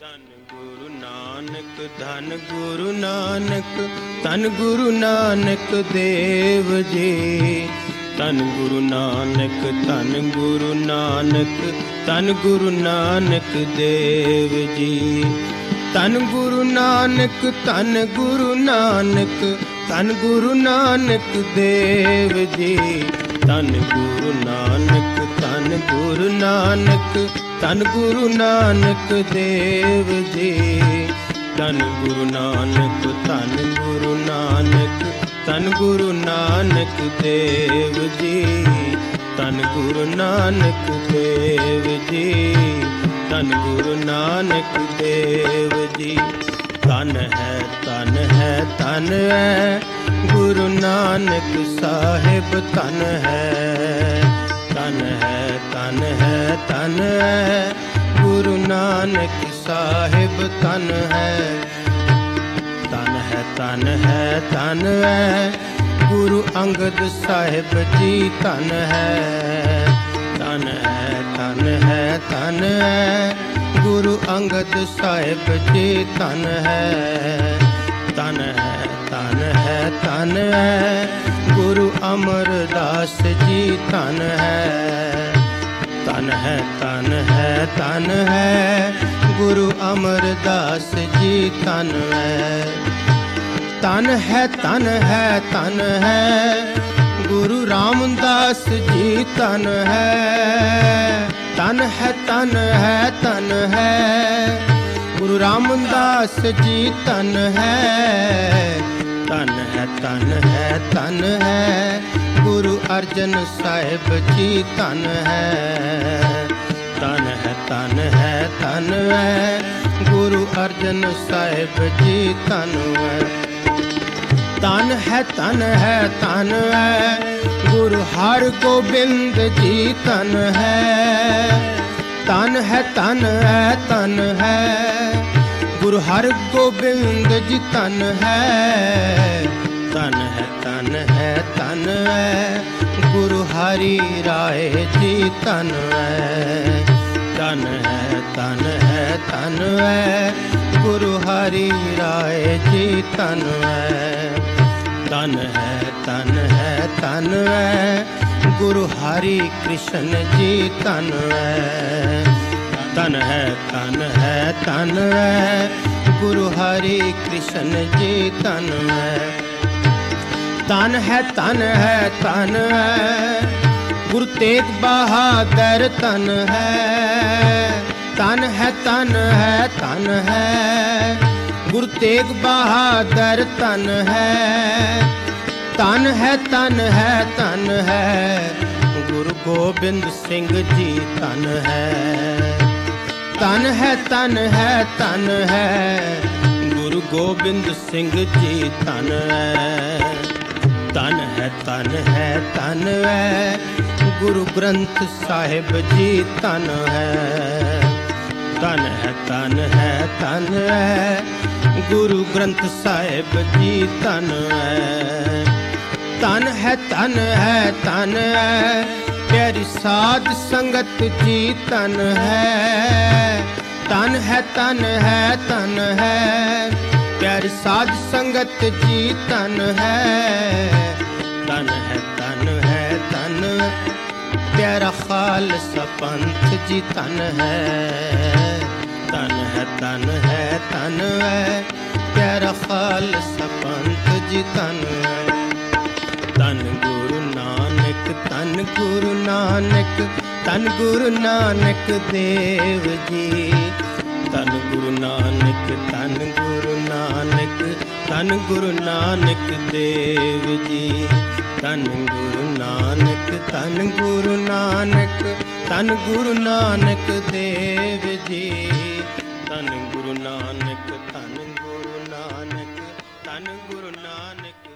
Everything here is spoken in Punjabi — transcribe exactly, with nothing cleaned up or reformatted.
ਧੰਨ ਗੁਰੂ ਨਾਨਕ ਧੰਨ ਗੁਰੂ ਨਾਨਕ ਧੰਨ ਗੁਰੂ ਨਾਨਕ ਦੇਵ ਜੀ। ਧੰਨ ਗੁਰੂ ਨਾਨਕ ਧੰਨ ਗੁਰੂ ਨਾਨਕ ਧੰਨ ਗੁਰੂ ਨਾਨਕ ਦੇਵ ਜੀ। ਧੰਨ ਗੁਰੂ ਨਾਨਕ ਧੰਨ ਗੁਰੂ ਨਾਨਕ ਧੰਨ ਗੁਰੂ ਨਾਨਕ ਦੇਵ ਜੀ। ਧੰਨ ਗੁਰੂ ਨਾਨਕ ਧੰਨ ਗੁਰੂ ਨਾਨਕ ਧੰਨ ਗੁਰੂ ਨਾਨਕ ਦੇਵ ਜੀ। ਧੰਨ ਗੁਰੂ ਨਾਨਕ ਧੰਨ ਗੁਰੂ ਨਾਨਕ ਧੰਨ ਗੁਰੂ ਨਾਨਕ ਦੇਵ ਜੀ। ਧੰਨ ਗੁਰੂ ਨਾਨਕ ਦੇਵ ਜੀ। ਧੰਨ ਗੁਰੂ ਨਾਨਕ ਦੇਵ ਜੀ। ਧੰਨ ਹੈ ਧੰਨ ਹੈ ਧੰਨ ਹੈ ਗੁਰੂ ਨਾਨਕ ਸਾਹਿਬ ਧੰਨ ਹੈ। ਧੰਨ ਹੈ ਧੰਨ ਹੈ ਧੰਨ ਹੈ ਗੁਰੂ ਨਾਨਕ ਸਾਹਿਬ ਧੰਨ ਹੈ। ਧੰਨ ਹੈ ਧੰਨ ਹੈ ਧੰਨ ਹੈ ਗੁਰੂ ਅੰਗਦ ਸਾਹਿਬ ਜੀ ਧੰਨ ਹੈ। ਧੰਨ ਹੈ ਧੰਨ ਹੈ ਧੰਨ ਹੈ ਗੁਰੂ ਅੰਗਦ ਸਾਹਿਬ ਜੀ ਧੰਨ ਹੈ। ਧੰਨ ਹੈ ਧੰਨ ਹੈ ਧੰਨ ਹੈ ਗੁਰੂ ਅਮਰਦਾਸ ਜੀ ਧੰਨ ਹੈ। ਧੰਨ ਹੈ ਧੰਨ ਹੈ ਧੰਨ ਹੈ ਗੁਰੂ ਅਮਰਦਾਸ ਜੀ ਧੰਨ ਹੈ। ਧੰਨ ਹੈ ਧੰਨ ਹੈ ਧੰਨ ਹੈ ਗੁਰੂ ਰਾਮਦਾਸ ਜੀ ਧੰਨ ਹੈ। ਧੰਨ ਹੈ ਧੰਨ ਹੈ ਧੰਨ ਹੈ ਗੁਰੂ ਰਾਮਦਾਸ ਜੀ ਧੰਨ ਹੈ। ਧੰਨ ਹੈ ਧੰਨ ਹੈ ਧੰਨ ਹੈ ਗੁਰੂ ਅਰਜਨ ਸਾਹਿਬ ਜੀ ਧੰਨ ਹੈ। ਧੰਨ ਹੈ ਧੰਨ ਹੈ ਧੰਨ ਹੈ ਗੁਰੂ ਅਰਜਨ ਸਾਹਿਬ ਜੀ ਧੰਨ ਹੈ। ਧੰਨ ਹੈ ਧੰਨ ਹੈ ਧੰਨ ਹੈ ਗੁਰੂ ਹਰਗੋਬਿੰਦ ਜੀ ਧੰਨ ਹੈ। ਧੰਨ ਹੈ ਧੰਨ ਹੈ ਧੰਨ ਹੈ ਗੁਰੂ ਹਰਗੋਬਿੰਦ ਜੀ ਧੰਨ ਹੈ। ਧੰਨ ਹੈ ਧੰਨ ਹੈ ਧੰਨ ਹੈ ਗੁਰੂ ਹਰੀ ਰਾਏ ਜੀ ਧੰਨ ਹੈ। ਧੰਨ ਹੈ ਧੰਨ ਹੈ ਧੰਨ ਹੈ ਗੁਰੂ ਹਰੀ ਰਾਏ ਜੀ ਧੰਨ ਹੈ। ਧੰਨ ਹੈ ਧੰਨ ਹੈ ਧੰਨ ਹੈ ਗੁਰੂ ਹਰੀ ਕ੍ਰਿਸ਼ਨ ਜੀ ਧੰਨ ਹੈ। ਧੰਨ ਹੈ ਧੰਨ ਹੈ ਧੰਨ ਹੈ ਗੁਰੂ ਹਰੀ ਕ੍ਰਿਸ਼ਨ ਜੀ ਧੰਨ ਹੈ। ਧੰਨ ਹੈ ਧੰਨ ਹੈ ਧੰਨ ਹੈ ਗੁਰੂ ਤੇਗ ਬਹਾਦਰ ਧੰਨ ਹੈ। ਧੰਨ ਹੈ ਧੰਨ ਹੈ ਧੰਨ ਹੈ ਗੁਰੂ ਤੇਗ ਬਹਾਦਰ ਧੰਨ ਹੈ। ਧੰਨ ਹੈ ਧੰਨ ਹੈ ਧੰਨ ਹੈ ਗੁਰੂ ਗੋਬਿੰਦ ਸਿੰਘ ਜੀ ਧੰਨ ਹੈ। ਧੰਨ ਹੈ ਧੰਨ ਹੈ ਧੰਨ ਹੈ ਗੁਰੂ ਗੋਬਿੰਦ ਸਿੰਘ ਜੀ ਧੰਨ ਹੈ। ਧੰਨ ਹੈ ਧੰਨ ਹੈ ਧੰਨ ਹੈ ਗੁਰੂ ਗ੍ਰੰਥ ਸਾਹਿਬ ਜੀ ਧੰਨ ਹੈ। ਧੰਨ ਹੈ ਧੰਨ ਹੈ ਧੰਨ ਹੈ ਗੁਰੂ ਗ੍ਰੰਥ ਸਾਹਿਬ ਜੀ ਧੰਨ ਹੈ। ਧੰਨ ਹੈ ਧੰਨ ਹੈ ਧੰਨ ਹੈ ਪਿਆਰੀ ਸਾਧ ਸੰਗਤ ਜੀ ਧੰਨ ਹੈ। ਧੰਨ ਹੈ ਧੰਨ ਹੈ ਧੰਨ ਹੈ ਪਿਆਰੀ ਸਾਧ ਸੰਗਤ ਜੀ ਧੰਨ ਹੈ। ਧੰਨ ਹੈ ਧੰਨ ਹੈ ਧੰਨ ਪਿਆਰਾ ਖਾਲਸਾ ਪੰਥ ਜੀ ਧੰਨ ਹੈ। ਧੰਨ ਹੈ ਧੰਨ ਹੈ ਧੰਨ ਹੈ ਪਿਆਰਾ ਖਾਲਸਾ ਪੰਥ ਜੀ ਧੰਨ ਹੈ। ਧੰਨ ਗੁਰੂ ਨਾਨਕ ਧੰਨ ਗੁਰੂ ਨਾਨਕ ਧੰਨ ਗੁਰੂ ਨਾਨਕ ਦੇਵ ਜੀ। ਧੰਨ ਗੁਰੂ ਨਾਨਕ ਧੰਨ ਗੁਰੂ ਨਾਨਕ ਧੰਨ ਗੁਰੂ ਨਾਨਕ ਦੇਵ ਜੀ। ਧੰਨ ਗੁਰੂ ਨਾਨਕ ਧੰਨ ਗੁਰੂ ਨਾਨਕ ਧੰਨ ਗੁਰੂ ਨਾਨਕ ਦੇਵ ਜੀ। ਧੰਨ ਗੁਰੂ ਨਾਨਕ ਧੰਨ ਗੁਰੂ ਨਾਨਕ ਧੰਨ ਗੁਰੂ ਨਾਨਕ